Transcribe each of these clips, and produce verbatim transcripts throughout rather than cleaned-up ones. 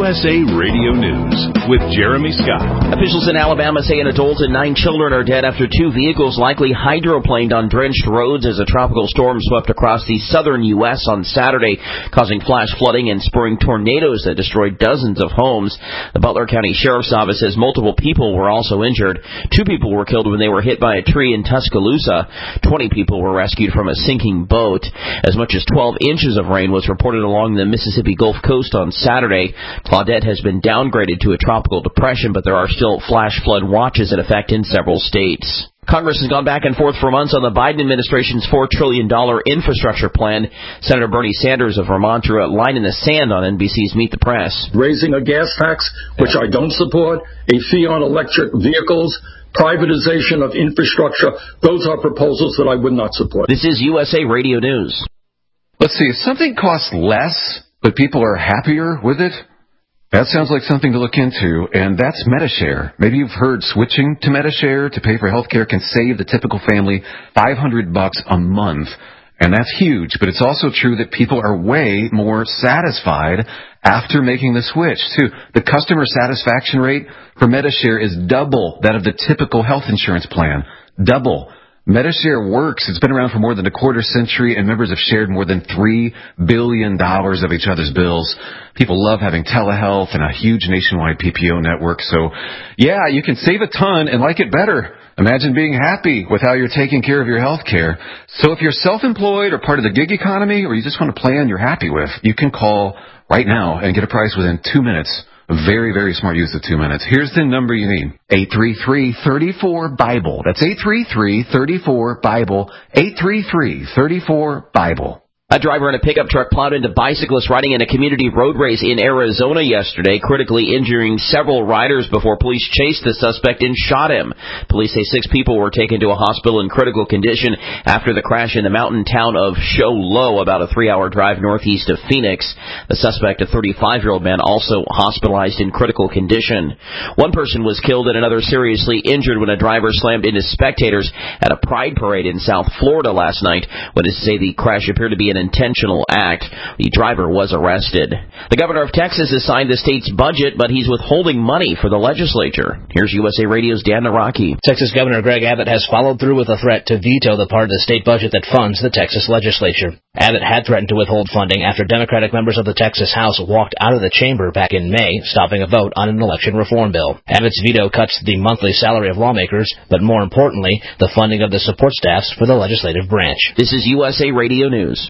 S A Radio News with Jeremy Scott. Officials in Alabama say an adult and nine children are dead after two vehicles likely hydroplaned on drenched roads as a tropical storm swept across the southern U S on Saturday, causing flash flooding and spurring tornadoes that destroyed dozens of homes. The Butler County Sheriff's Office says multiple people were also injured. Two people were killed when they were hit by a tree in Tuscaloosa. Twenty people were rescued from a sinking boat. As much as twelve inches of rain was reported along the Mississippi Gulf Coast on Saturday. Claudette has been downgraded to a tropical depression, but there are still flash flood watches in effect in several states. Congress has gone back and forth for months on the Biden administration's four trillion dollars infrastructure plan. Senator Bernie Sanders of Vermont drew a line in the sand on N B C's Meet the Press. Raising a gas tax, which I don't support, a fee on electric vehicles, privatization of infrastructure, those are proposals that I would not support. This is U S A Radio News. Let's see, if something costs less, but people are happier with it, that sounds like something to look into, and that's Medi-Share. Maybe you've heard switching to Medi-Share to pay for health care can save the typical family five hundred bucks a month, and that's huge, but it's also true that people are way more satisfied after making the switch, too. The customer satisfaction rate for Medi-Share is double that of the typical health insurance plan. Double. Medi-Share works. It's been around for more than a quarter century, and members have shared more than three billion dollars of each other's bills. People love having telehealth and a huge nationwide P P O network. So, yeah, you can save a ton and like it better. Imagine being happy with how you're taking care of your health care. So if you're self-employed or part of the gig economy, or you just want a plan you're happy with, you can call right now and get a price within two minutes. Very, very smart use of two minutes. Here's the number you need. eight three three, three four, BIBLE. That's eight three three, three four, BIBLE. eight three three, three four, BIBLE. A driver in a pickup truck plowed into bicyclists riding in a community road race in Arizona yesterday, critically injuring several riders before police chased the suspect and shot him. Police say six people were taken to a hospital in critical condition after the crash in the mountain town of Show Low, about a three-hour drive northeast of Phoenix. The suspect, a thirty-five-year-old man, also hospitalized in critical condition. One person was killed and another seriously injured when a driver slammed into spectators at a pride parade in South Florida last night. Witnesses say the crash appeared to be an intentional act. The driver was arrested. The governor of Texas has signed the state's budget, but he's withholding money for the legislature. Here's U S A Radio's Dan Naraki. Texas Governor Greg Abbott has followed through with a threat to veto the part of the state budget that funds the Texas legislature. Abbott had threatened to withhold funding after Democratic members of the Texas House walked out of the chamber back in May, stopping a vote on an election reform bill. Abbott's veto cuts the monthly salary of lawmakers, but more importantly, the funding of the support staffs for the legislative branch. This is U S A Radio News.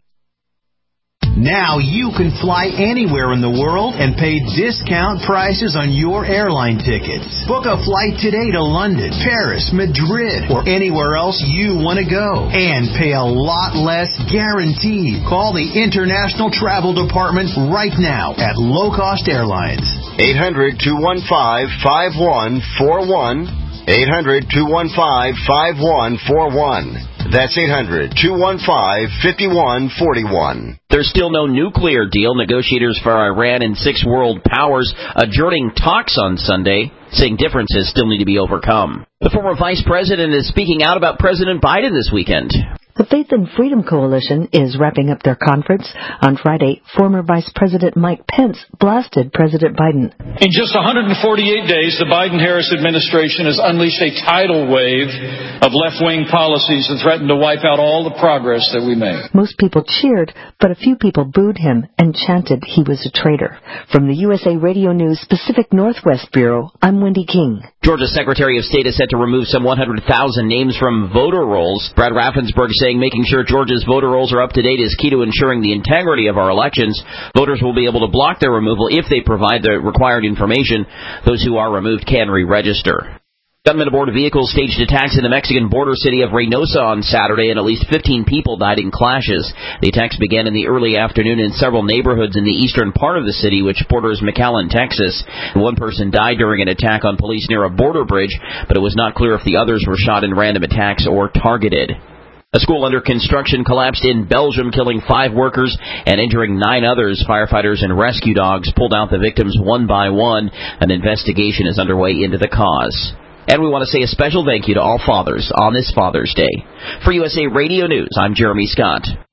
Now you can fly anywhere in the world and pay discount prices on your airline tickets. Book a flight today to London, Paris, Madrid, or anywhere else you want to go. And pay a lot less guaranteed. Call the International Travel Department right now at Low Cost Airlines. eight hundred, two one five, five one four one. eight hundred, two one five, five one four one. That's eight hundred, two one five, five one four one. There's still no nuclear deal. Negotiators for Iran and six world powers adjourning talks on Sunday, saying differences still need to be overcome. The former vice president is speaking out about President Biden this weekend. The Faith and Freedom Coalition is wrapping up their conference. On Friday, former Vice President Mike Pence blasted President Biden. In just one hundred forty-eight days, the Biden-Harris administration has unleashed a tidal wave of left-wing policies that threaten to wipe out all the progress that we made. Most people cheered, but a few people booed him and chanted he was a traitor. From the U S A Radio News Pacific Northwest Bureau, I'm Wendy King. Georgia's Secretary of State is set to remove some one hundred thousand names from voter rolls. Brad Raffensperger saying making sure Georgia's voter rolls are up to date is key to ensuring the integrity of our elections. Voters will be able to block their removal if they provide the required information. Those who are removed can re-register. Gunmen aboard vehicles staged attacks in the Mexican border city of Reynosa on Saturday, and at least fifteen people died in clashes. The attacks began in the early afternoon in several neighborhoods in the eastern part of the city, which borders McAllen, Texas. One person died during an attack on police near a border bridge, but it was not clear if the others were shot in random attacks or targeted. A school under construction collapsed in Belgium, killing five workers and injuring nine others. Firefighters and rescue dogs pulled out the victims one by one. An investigation is underway into the cause. And we want to say a special thank you to all fathers on this Father's Day. For U S A Radio News, I'm Jeremy Scott.